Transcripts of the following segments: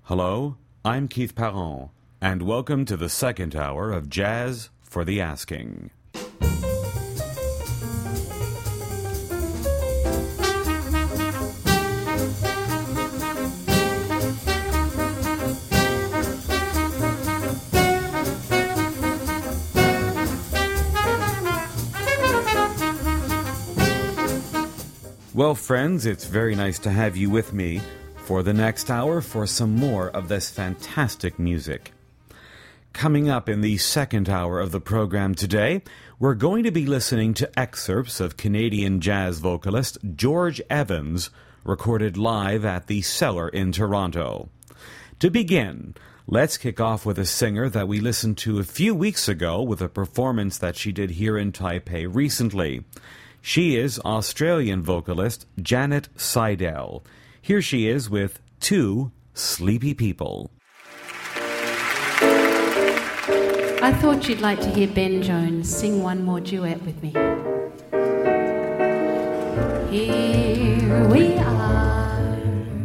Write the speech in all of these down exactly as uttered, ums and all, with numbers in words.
Hello, I'm Keith Parent, and welcome to the second hour of Jazz for the Asking. Well, friends, it's very nice to have you with me for the next hour for some more of this fantastic music. Coming up in the second hour of the program today, we're going to be listening to excerpts of Canadian jazz vocalist George Evans, recorded live at the Cellar in Toronto. To begin, let's kick off with a singer that we listened to a few weeks ago with a performance that she did here in Taipei recently. She is Australian vocalist Janet Seidel. Here she is with Two Sleepy People. I thought you'd like to hear Ben Jones sing one more duet with me. Here we are,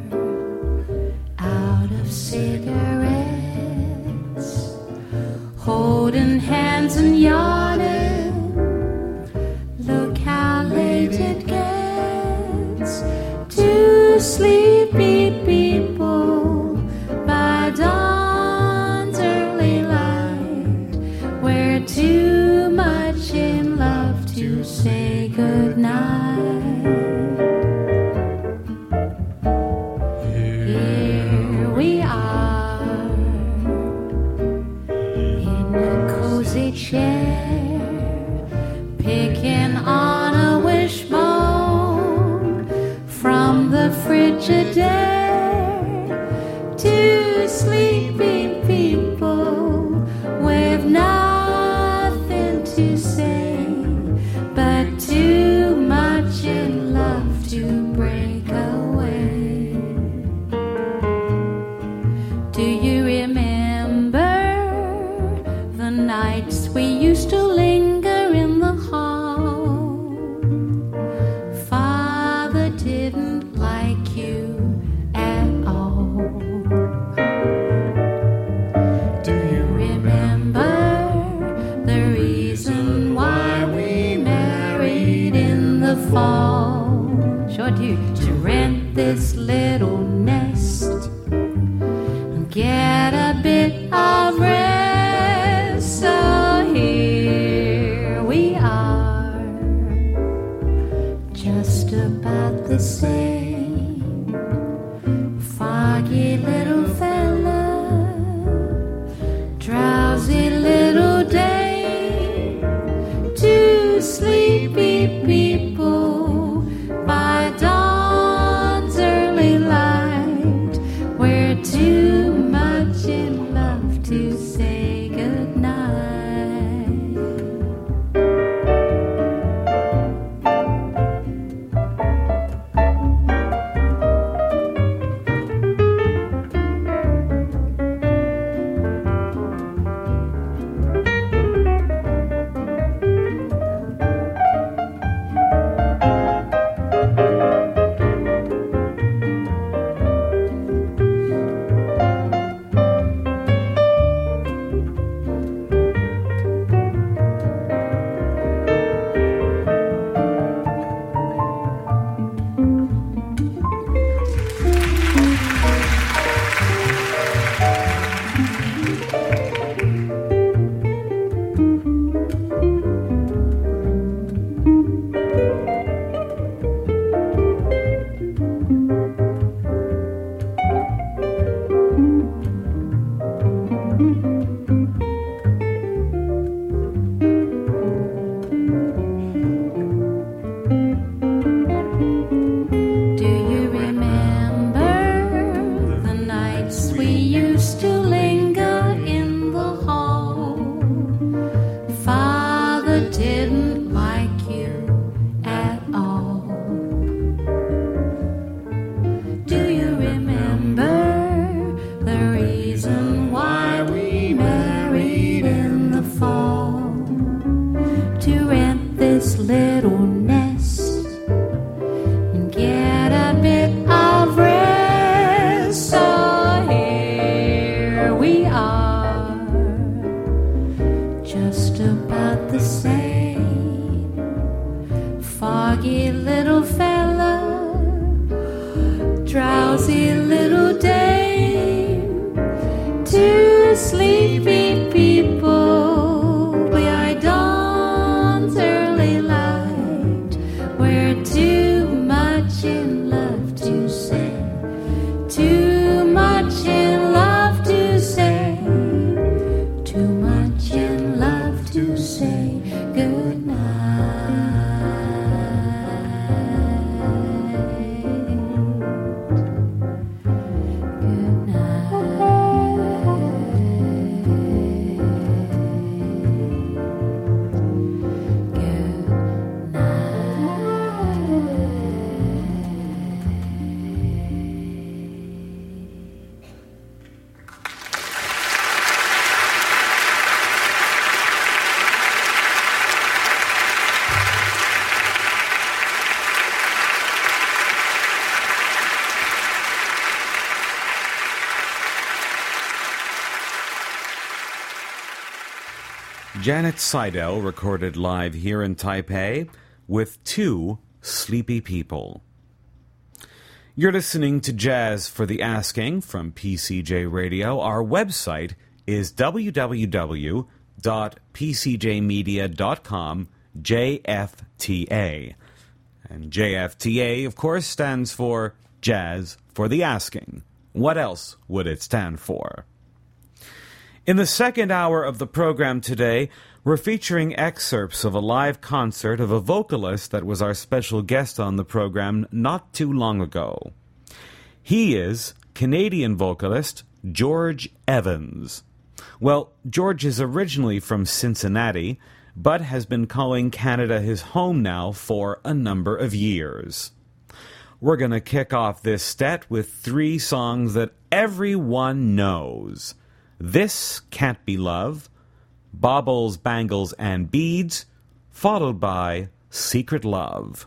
out of cigarettes, holding hands and yawning. Look how late it gets. Two sleepy people by dawn's early light. We're too much in love to say goodnight. Here we are in a cozy chair, picking on a wishbone from the Frigidaire. Two sleepy people with nothing to say, but too much in love to break away. Do you remember the nights we used to linger in the hall? Father didn't like you at all. Do you remember the reason why we married in the fall? Sure do. To rent this little nest and get a bit of rest. So here we are, just about the same. Foggy little fella, drowsy little day. Two sleepy people by dawn's early light. We're too much in love to say goodnight. Get a bit of rest, so here Janet Seidel recorded live here in Taipei with Two Sleepy People. You're listening to Jazz for the Asking from P C J Radio. Our website is w w w dot p c j media dot com, J F T A. And J F T A, of course, stands for Jazz for the Asking. What else would it stand for? In the second hour of the program today, we're featuring excerpts of a live concert of a vocalist that was our special guest on the program not too long ago. He is Canadian vocalist George Evans. Well, George is originally from Cincinnati, but has been calling Canada his home now for a number of years. We're going to kick off this set with three songs that everyone knows. This Can't Be Love, Baubles, Bangles, and Beads, followed by Secret Love.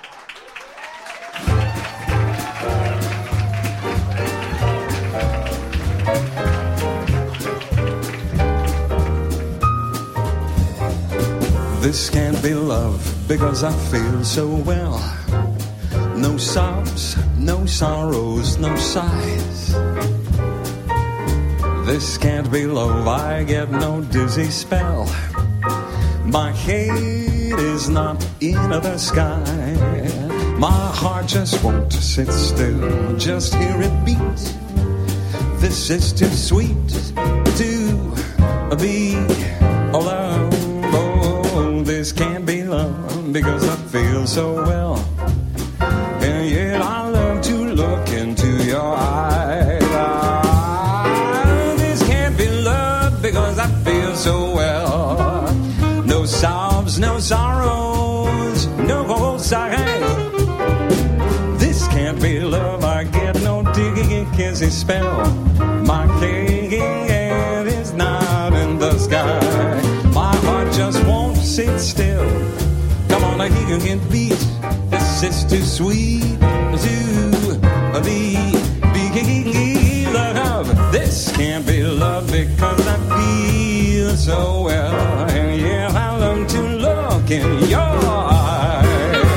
This can't be love because I feel so well. No sobs, no sorrows, no sighs. This can't be love, I get no dizzy spell. My head is not in the sky. My heart just won't sit still, just hear it beat. This is too sweet to be alone. Oh, this can't be love because I feel so well. And yet I love to look into your eyes. Ah, this can't be love because I feel so well. No sobs, no sorrows, no sighs. This can't be love, I get no digging kissy spell. My head is not in the sky. My heart just won't sit still. Come on, I hear you can beat. This is too sweet to be be love. This can't be love because I feel so well. And yeah, I love to look in your eyes.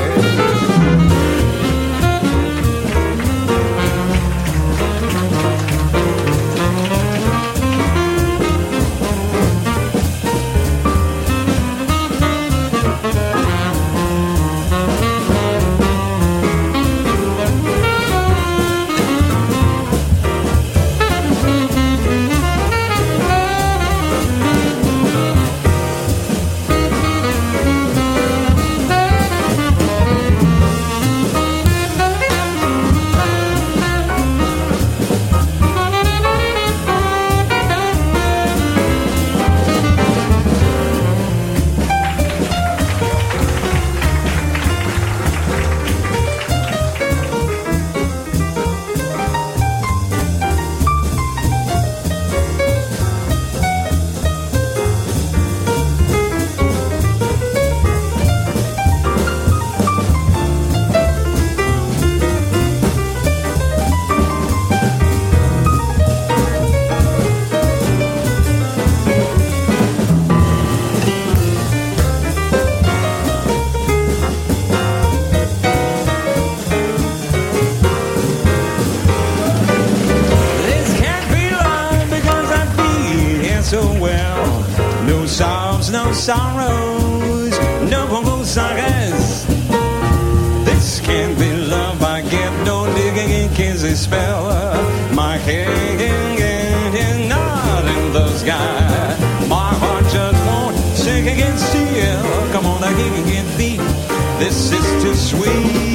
Sorrows, no sorrows. This can't be love. I get no digging in kissy spell. My head is not in the sky. My heart just won't sink against steel. Come on, I can get beat. This is too sweet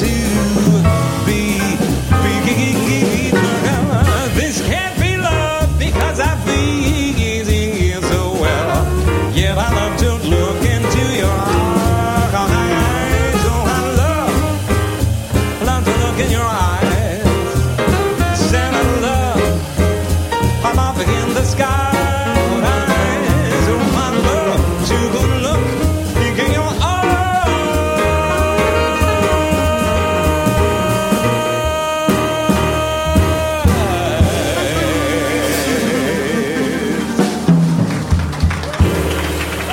to be be love. This can't be love because I feel so well. Yeah, I love to look into your eyes. Oh, I love, love to look in your eyes. Send a love, I'm up in the sky. Oh, I love to go look in your eyes.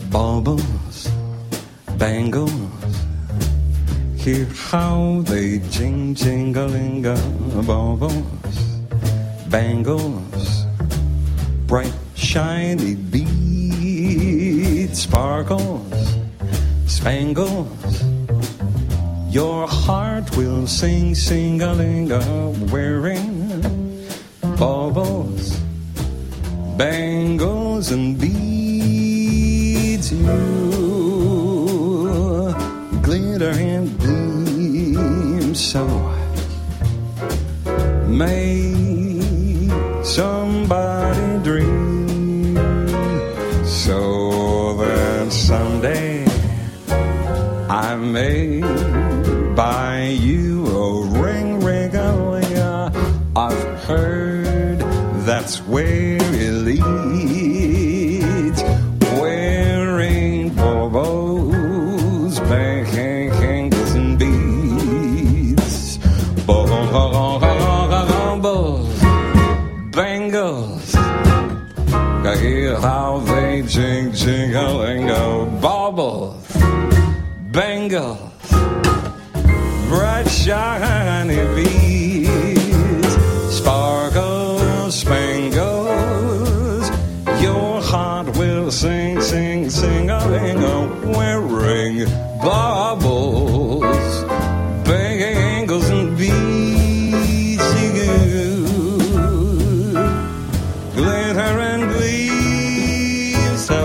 Baubles, bangles, hear how they jing jingling-a. Baubles, bangles, bright shiny beads, sparkles, spangles. Your heart will sing, sing-a-ling-a, wearing baubles, bangles, and beads. You glitter and gleam so. Make somebody dream so that someday I may buy you a ring, ring, a ring. I've heard that's where it leads. Wearing baubles, bangles, and beads. Baubles, bangles. I hear how they jing, jingling, baubles, bangles, bright shiny beads, sparkles, spangles. Your heart will sing, sing, sing-a-ling-a, wearing baubles, bangles, and beads. Glitter and gleam so.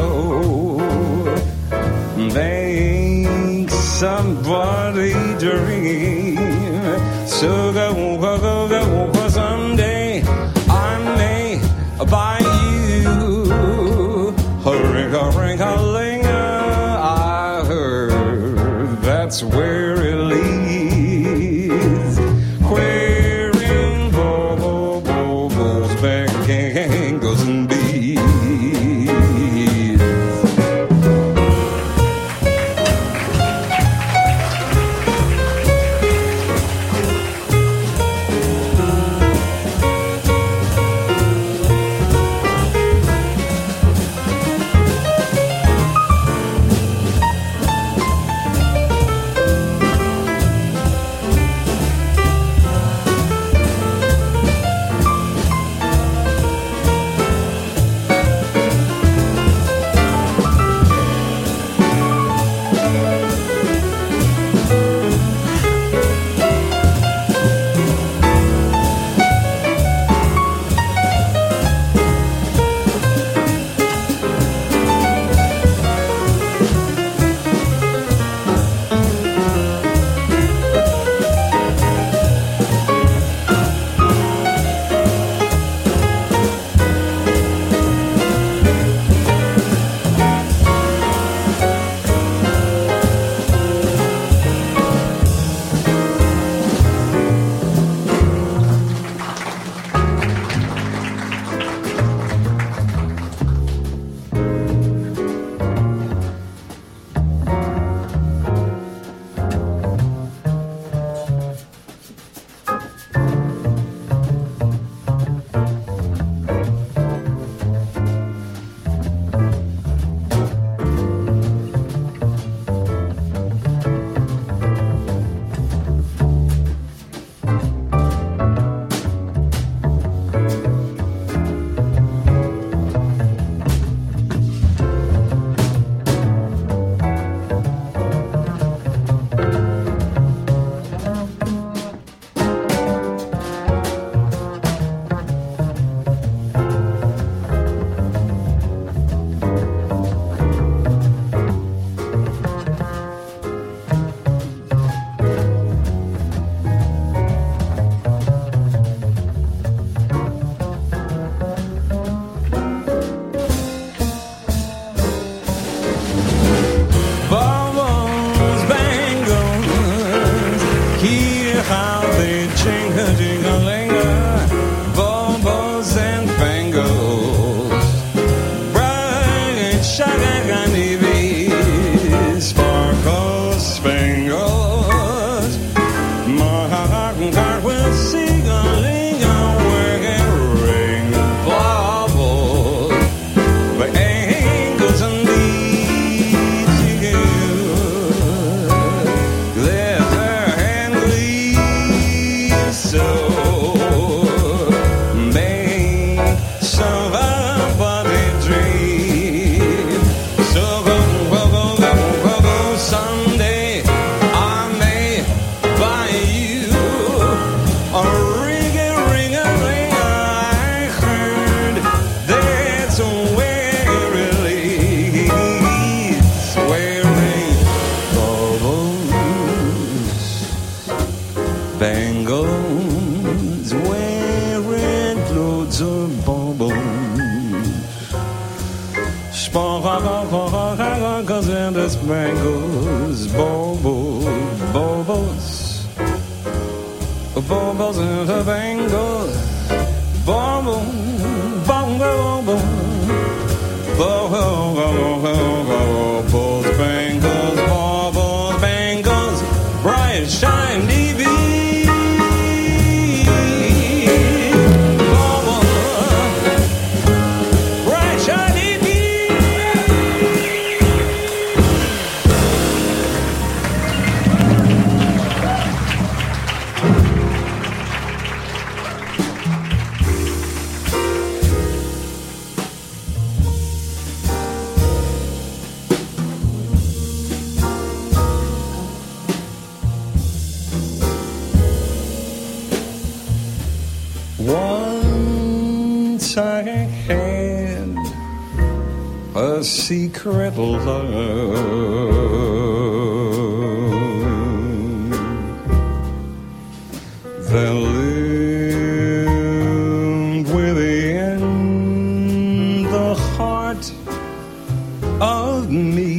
Make somebody dream. So go, go, go, go, go. Someday I may buy you a ring, a ring, a ling. I heard that's where it leads. Wearing baubles, bangles, and beads. Sparkles and the spangles, bubbles, bubbles, bubbles and the bangles, bubbles, bubbles, bubbles, bangles, bubbles, bangles, bright shiny beams, bubbles, bright shiny. Once I had a secret love that lived within the heart of me.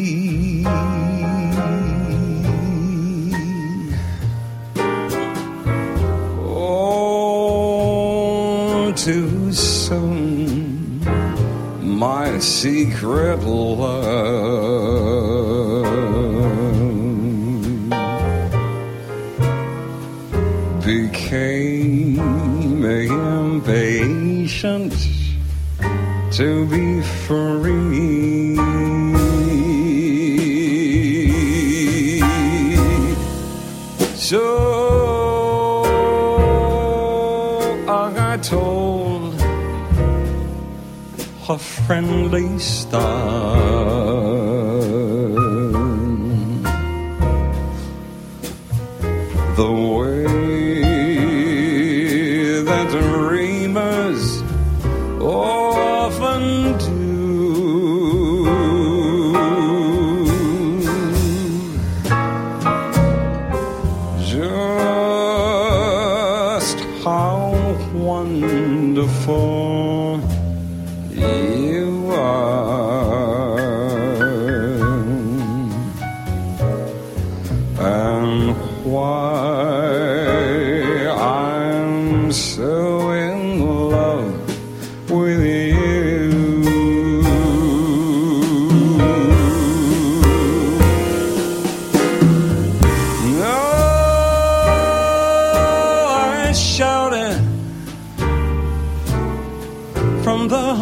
Too soon, my secret love became impatient to be free. So I told a friendly star the way that dreamers often do. Just how wonderful you are, and why I'm so in love with you. No, I shouted from the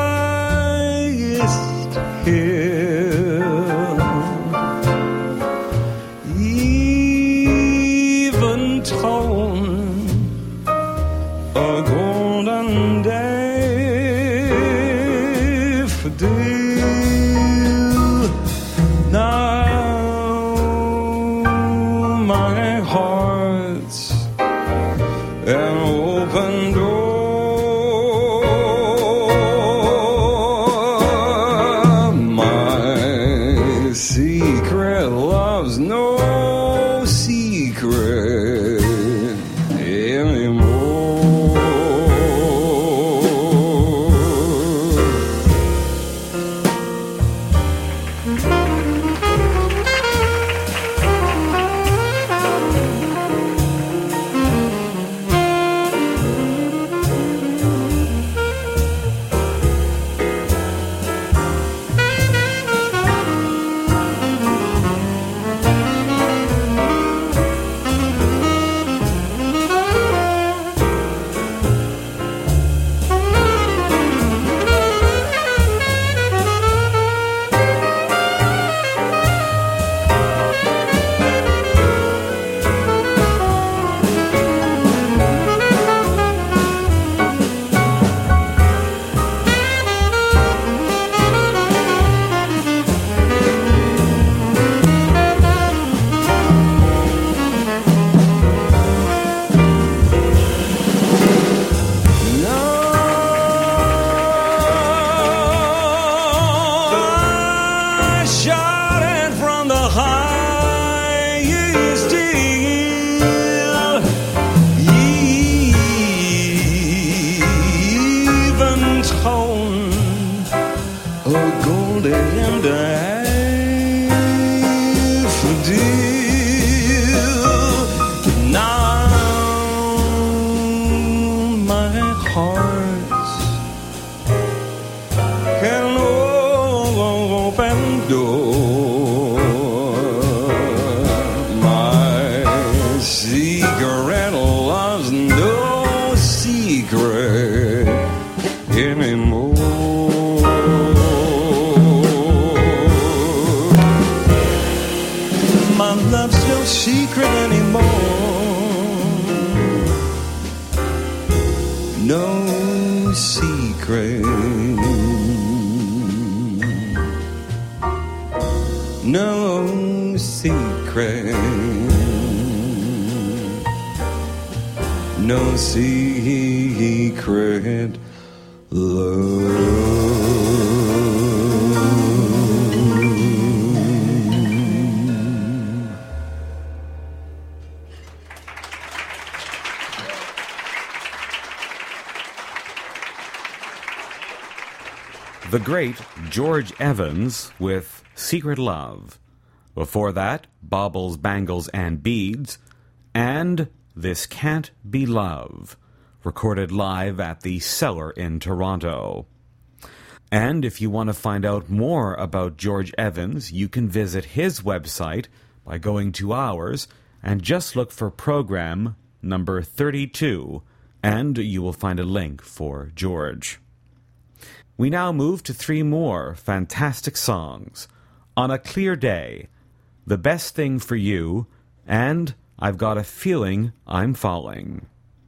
highest hill, even told a golden daffodil. Now my heart's an open door. Secret love's no secret anymore. the end of now my heart can open door. My secret love's no secret anymore. My love's no secret anymore. No secret. No secret. No secret love. The great George Evans with Secret Love. Before that, Baubles, Bangles, and Beads, and This Can't Be Love, recorded live at the Cellar in Toronto. And if you want to find out more about George Evans, you can visit his website by going to ours and just look for program number thirty-two, and you will find a link for George. We now move to three more fantastic songs. On a Clear Day, The Best Thing for You, and I've Got a Feeling I'm Falling.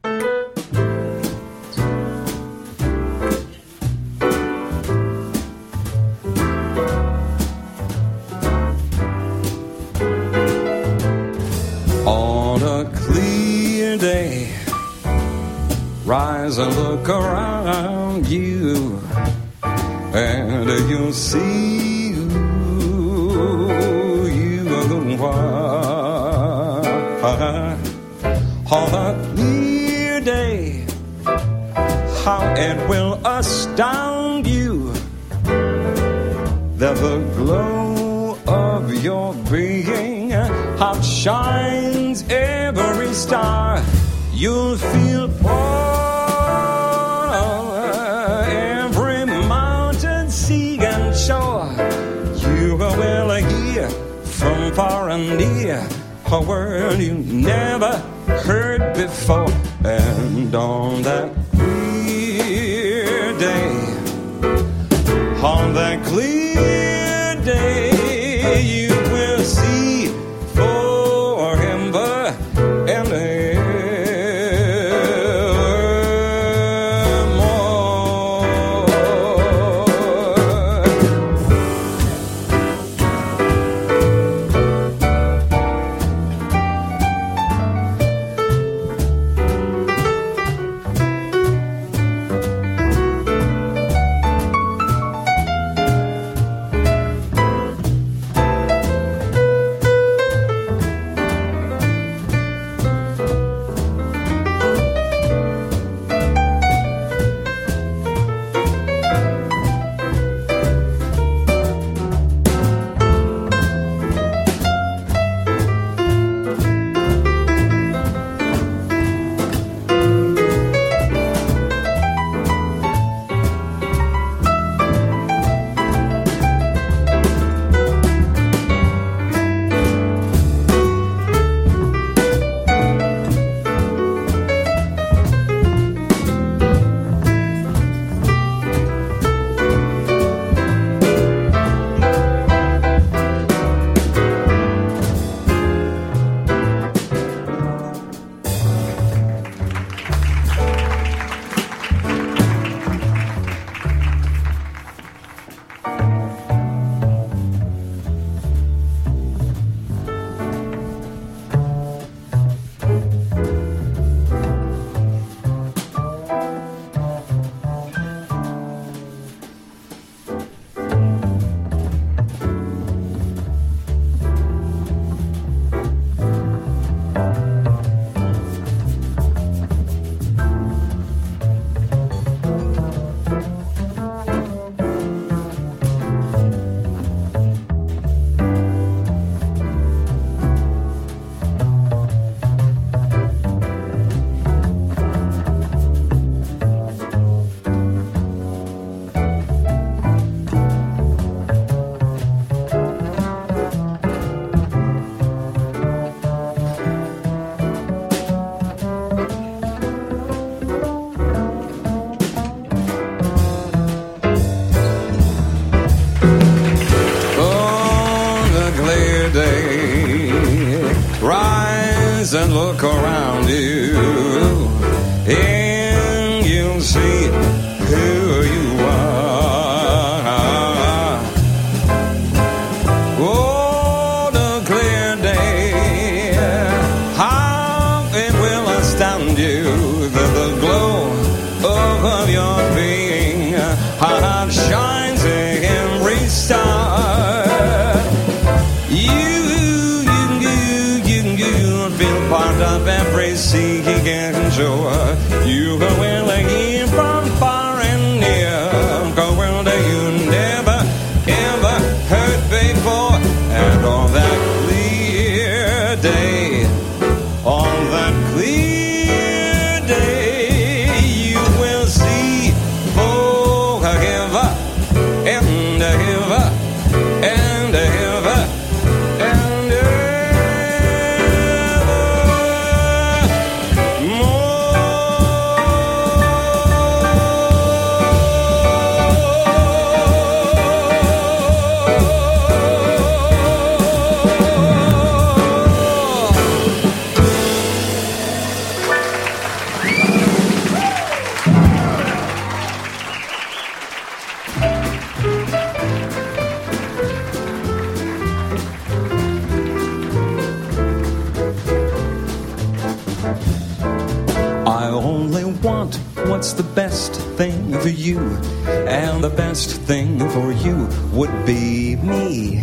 On a clear day, rise and look around you, and you'll see who you are. On a clear day, how it will astound you that the glow of your being outshines every star. You'll feel you will hear from far and near a word you never heard before. And on that clear day, on that clear day, you will see forever and ever. and look around you, and you'll see who you are. Oh, the clear day, how it will astound you, that the glow of your being, how it shines in every star. You, you, you, you, you feel part of every sea and shore. You go in again from far and near, go where you never, ever heard before. And on that clear day, on that clear day, you will see forever and ever and ever and ever I only want what's the best thing for you, and the best thing for you would be me.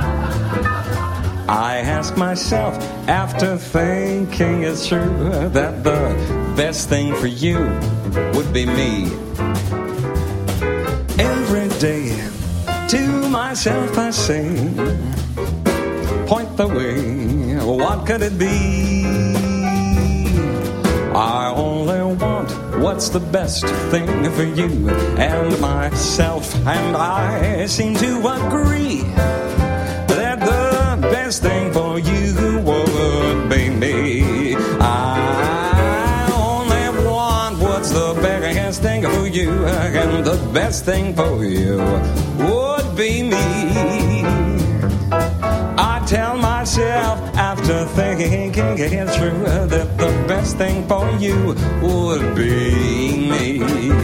I ask myself after thinking it through, that the best thing for you would be me. Every day to myself I say, point the way, what could it be? I only want what's the best thing for you, and myself and I seem to agree that the best thing for you would be me. I only want what's the best thing for you, and the best thing for you would be me. I tell myself after thinking it through, that the best thing for you would be me.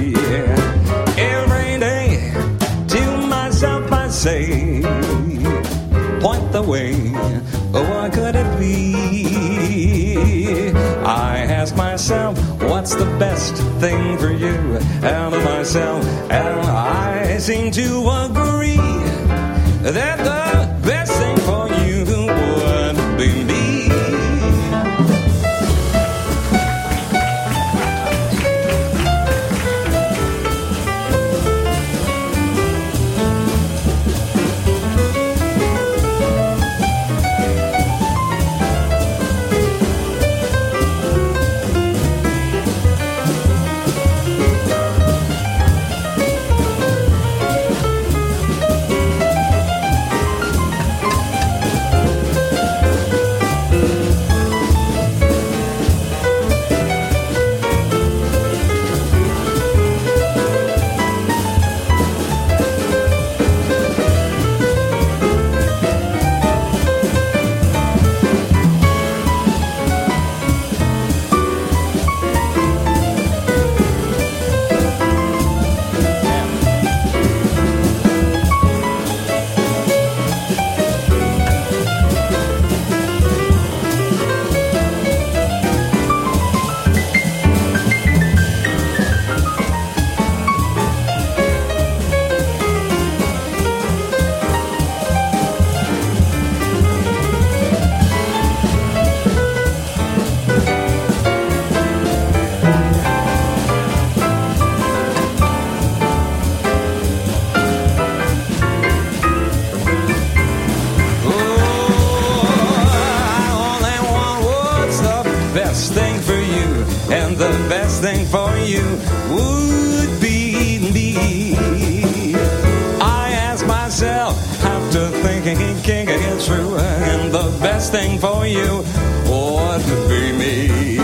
Every day to myself I say, point the way, what could it be? I ask myself, what's the best thing for you? And myself and I seem to agree that the best thing for you would be me. Thing for you would be me. I ask myself after thinking it through, and the best thing for you would be me.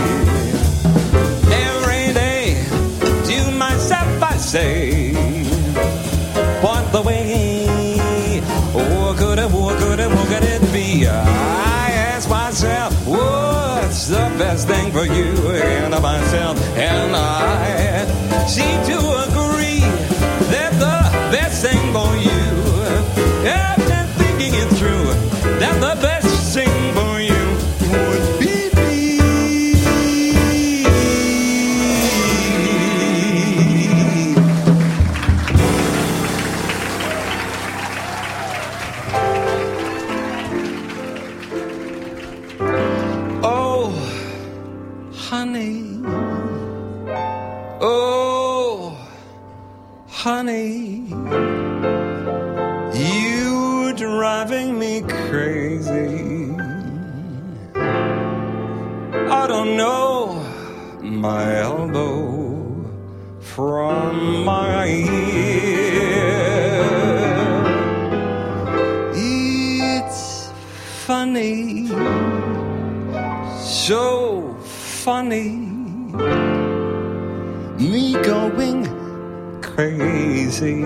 Every day to myself I say, point the way, what could it, what could it, what could it be? I ask myself, what's the best thing for you and myself and I seem to agree that the best thing for you, after thinking it through, that the best thing for you would be honey, you driving me crazy. I don't know my elbow from my ear. It's funny, so funny, me going crazy.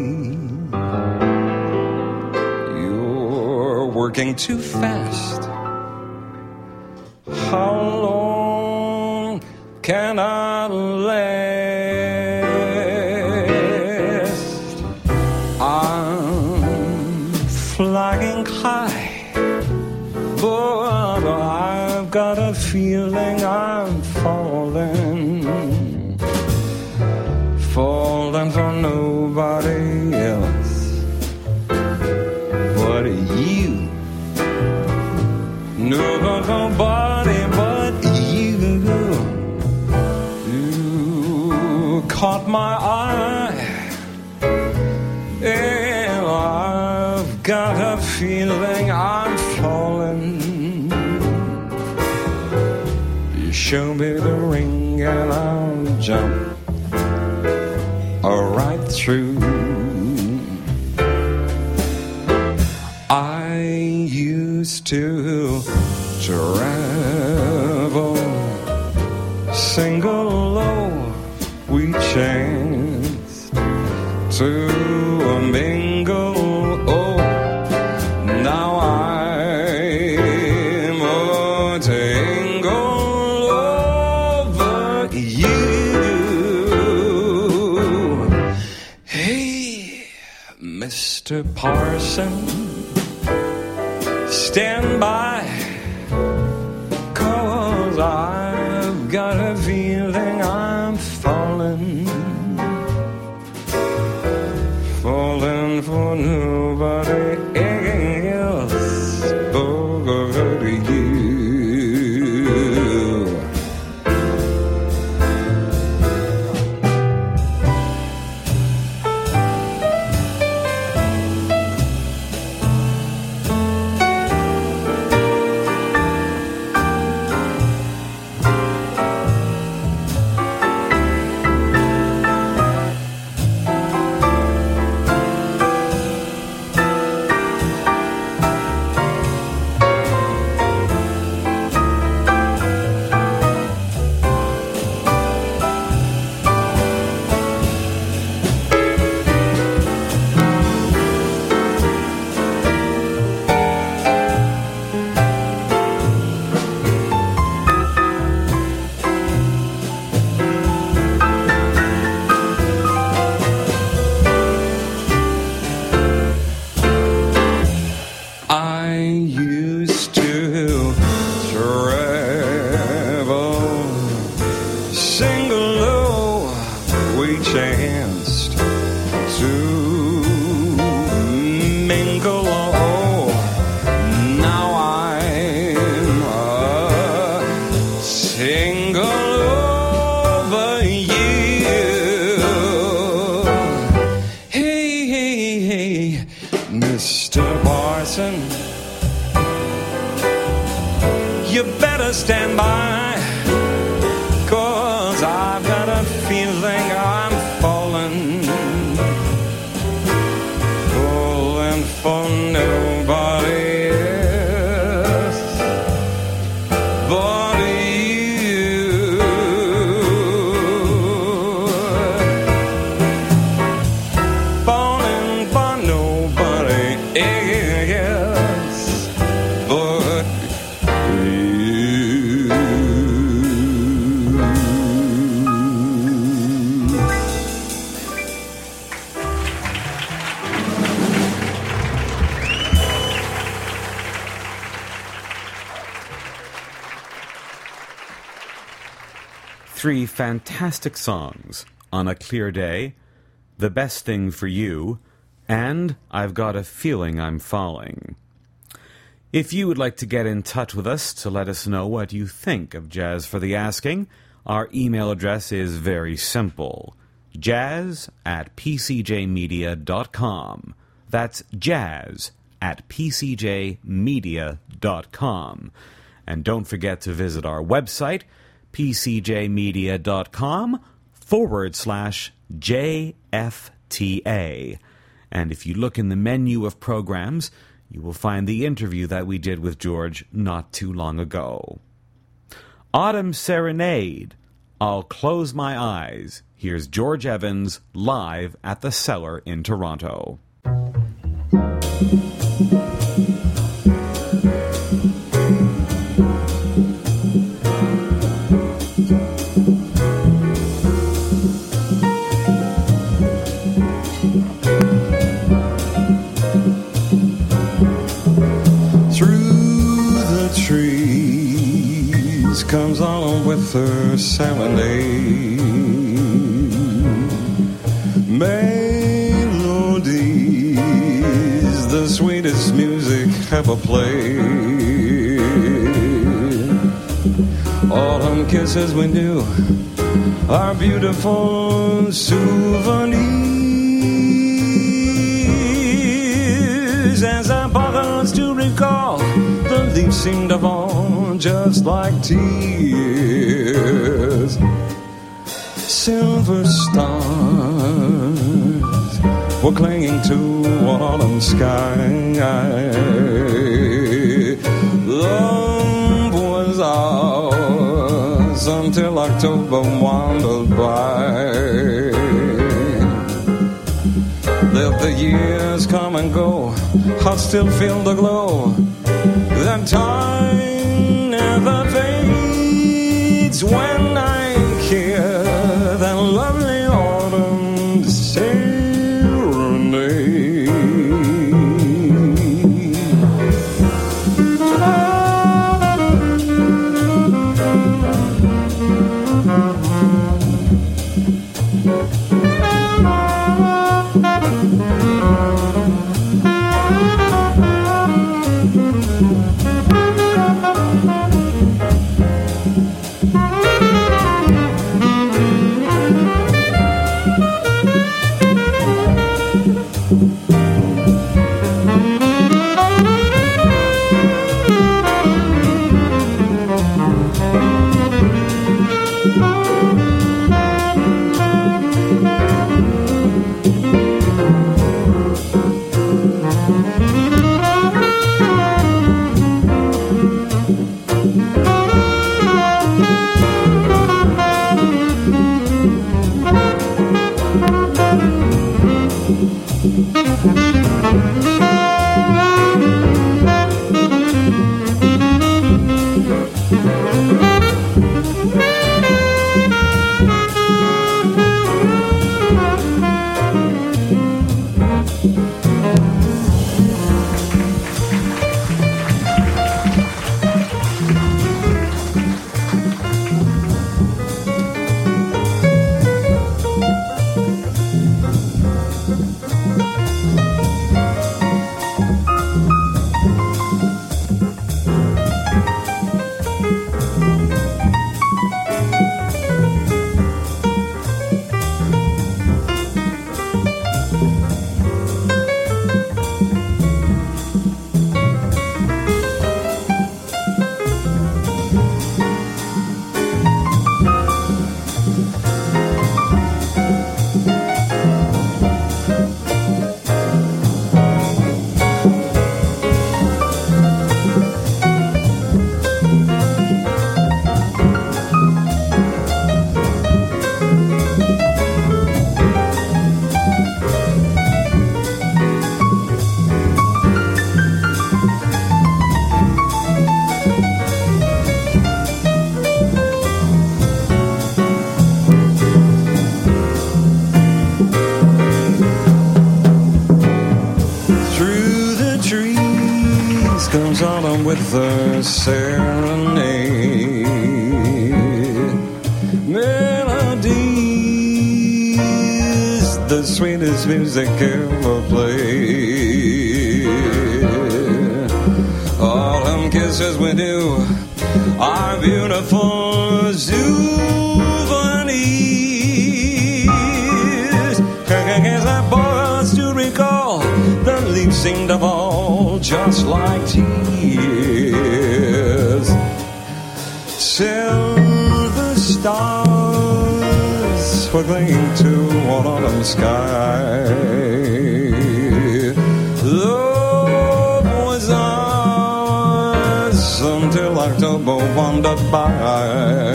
You're working too fast. How long can I last? I'm flying high, but I've got a feeling I'm falling. Falling for nobody else but you. No, nobody but you. You caught my eye, and I've got a feeling I'm falling. You show me the ring and I'll jump right through. I used to travel single low. We chanced to mingle. Oh, now I'm a tangle over you. Mister Parson, stand by, 'cause I've got a feeling I'm falling, falling for nobody else but you. Stand by, 'cause I've got a feeling I'm falling, falling for nobody else but you. Falling for nobody else but you. three fantastic songs, On a Clear Day, The Best Thing for You, and I've Got a Feeling I'm Falling. If you would like to get in touch with us to let us know what you think of Jazz for the Asking, our email address is very simple. jazz at p c j media dot com. That's jazz at p c j media dot com. And don't forget to visit our website, p c j media dot com forward slash J F T A. And if you look in the menu of programs, you will find the interview that we did with George not too long ago. Autumn Serenade, I'll Close My Eyes. Here's George Evans live at the Cellar in Toronto. Comes on with her serenade, melodies, the sweetest music ever played. Autumn kisses we knew are beautiful souvenirs. As I pause to recall, the leaves seem to fall just like tears. Silver stars were clinging to autumn sky. Love was ours until October wandered by. Let the years come and go, I still feel the glow. That time never fades when I hear that lovely autumn serenade. with her serenade. melodies, the sweetest music ever played. Autumn kisses with you are beautiful souvenirs. As I pause to recall, the leaves seem to fall just like tears. Silver stars were clinging to an autumn sky. Love was ours until October wandered by.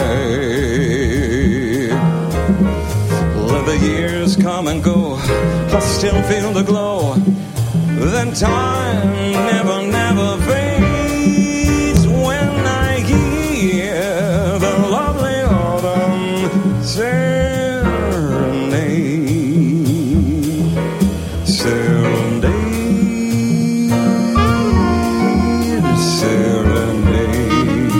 Let the years come and go, I still feel the glow. Then time never, never fades when I hear the lovely autumn serenade. Serenade, serenade,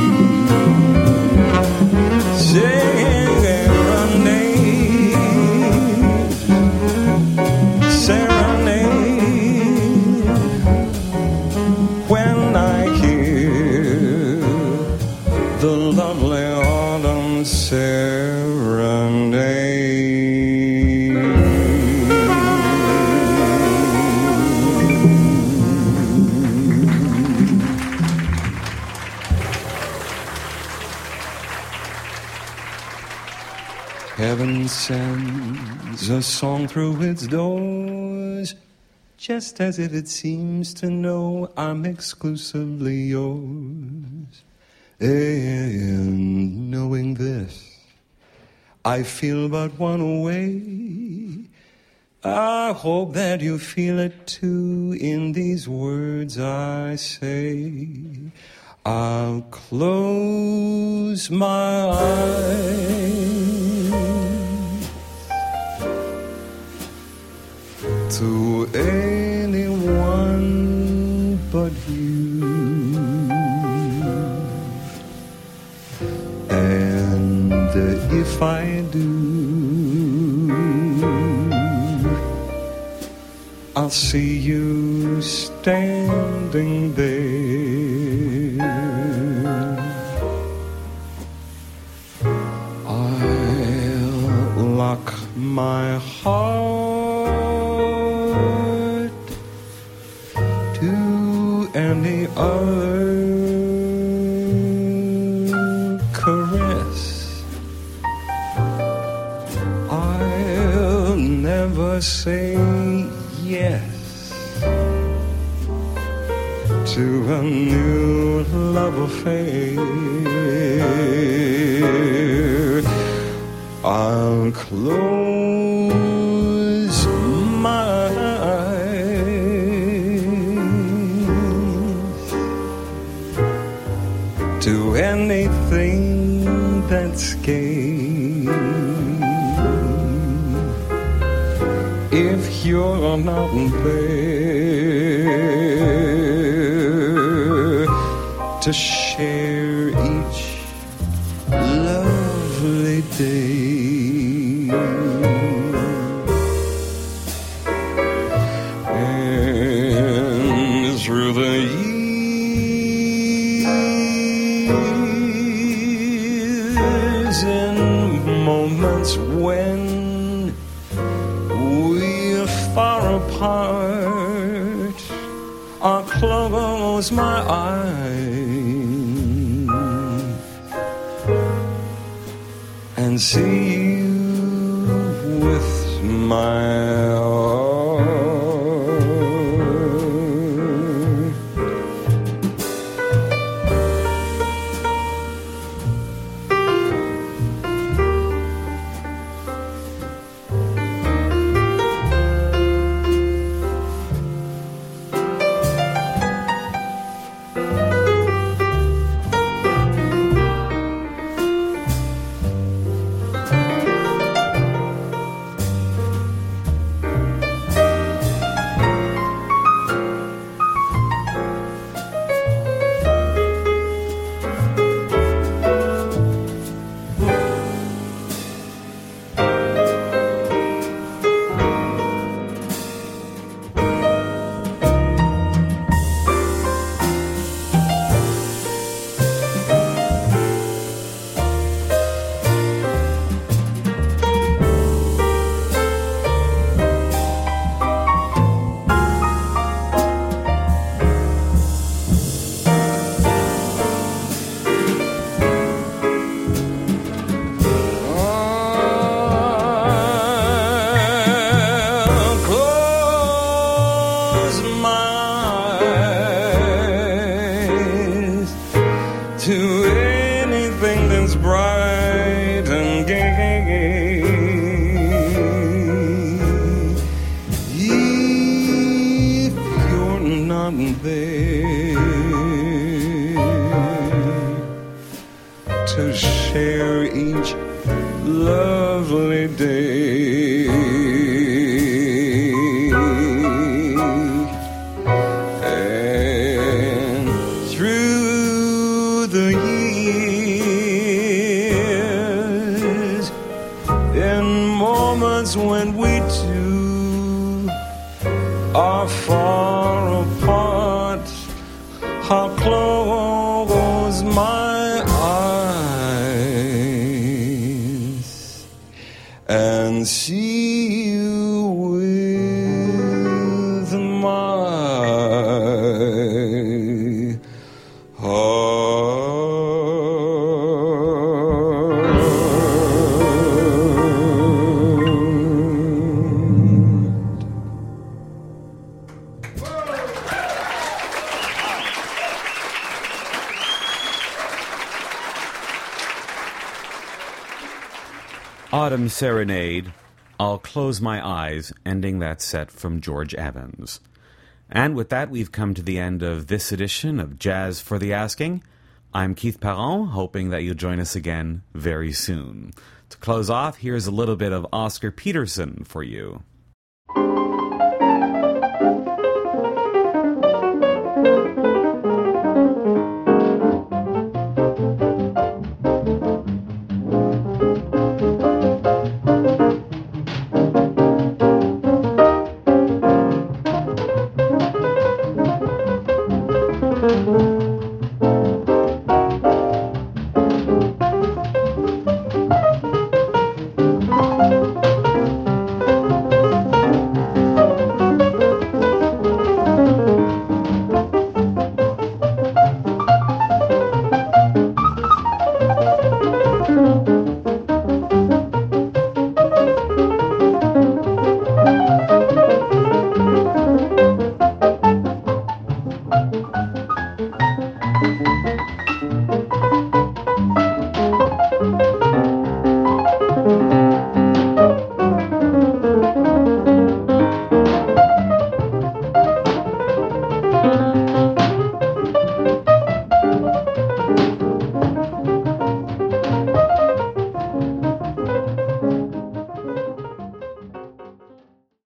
serenade, serenade. When I hear the lovely autumn serenade. Heaven sends a song through its doors, just as if it seems to know I'm exclusively yours. And knowing this, I feel but one way. I hope that you feel it too in these words I say. I'll close my eyes to anyone but you, and if I do, I'll see you standing there. I'll lock my heart to any other caress. I'll never say yes to a new love affair. I'll close my eyes to anything that's gay. If you're not there to share each lovely day. And through the years, in moments when we're far apart, I'll close my eyes and see you with my heart. to share each lovely day. And through the years, in moments when we two are far apart, how close my eyes and see you with my heart. Autumn Serenade, I'll Close My Eyes, ending that set from George Evans. And with that, we've come to the end of this edition of Jazz for the Asking. I'm Keith Parent, hoping that you'll join us again very soon. To close off, here's a little bit of Oscar Peterson for you. Thank you.